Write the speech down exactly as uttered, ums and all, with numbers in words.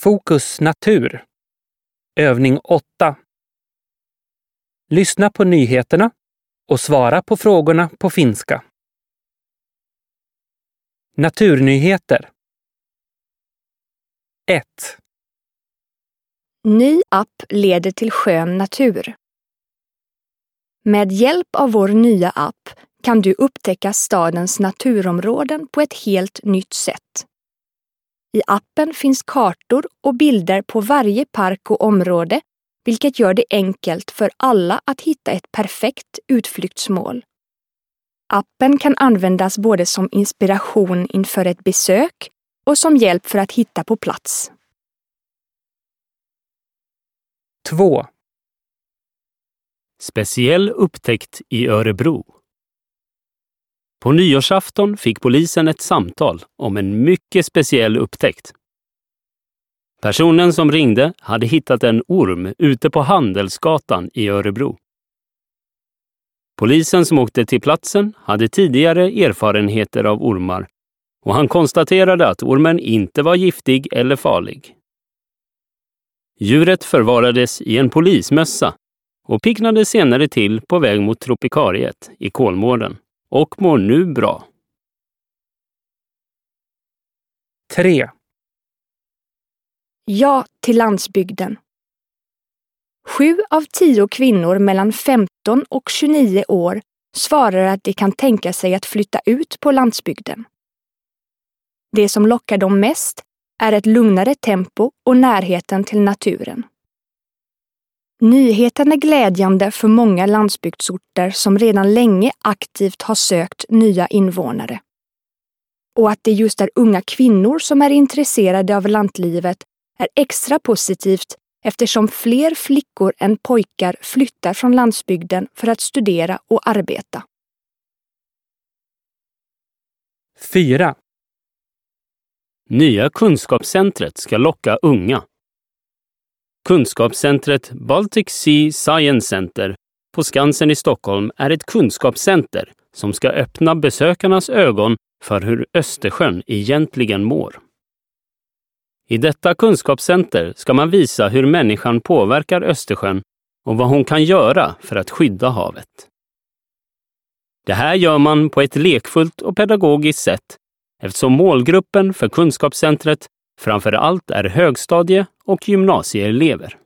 Fokus natur. Övning åtta. Lyssna på nyheterna och svara på frågorna på finska. Naturnyheter. ett. Ny app leder till skön natur. Med hjälp av vår nya app kan du upptäcka stadens naturområden på ett helt nytt sätt. I appen finns kartor och bilder på varje park och område, vilket gör det enkelt för alla att hitta ett perfekt utflyktsmål. Appen kan användas både som inspiration inför ett besök och som hjälp för att hitta på plats. två. Speciell upptäckt i Örebro. På nyårsafton fick polisen ett samtal om en mycket speciell upptäckt. Personen som ringde hade hittat en orm ute på Handelsgatan i Örebro. Polisen som åkte till platsen hade tidigare erfarenheter av ormar och han konstaterade att ormen inte var giftig eller farlig. Djuret förvarades i en polismössa och picknade senare till på väg mot tropikariet i Kolmården och mår nu bra. tre. Ja till landsbygden. Sju av tio kvinnor mellan femton och tjugonio år svarar att de kan tänka sig att flytta ut på landsbygden. Det som lockar dem mest är ett lugnare tempo och närheten till naturen. Nyheten är glädjande för många landsbygdsorter som redan länge aktivt har sökt nya invånare. Och att det just är unga kvinnor som är intresserade av lantlivet är extra positivt eftersom fler flickor än pojkar flyttar från landsbygden för att studera och arbeta. fyra. Nya kunskapscentret ska locka unga. Kunskapscentret Baltic Sea Science Center på Skansen i Stockholm är ett kunskapscenter som ska öppna besökarnas ögon för hur Östersjön egentligen mår. I detta kunskapscenter ska man visa hur människan påverkar Östersjön och vad hon kan göra för att skydda havet. Det här gör man på ett lekfullt och pedagogiskt sätt eftersom målgruppen för kunskapscentret framför allt är högstadie- och gymnasieelever.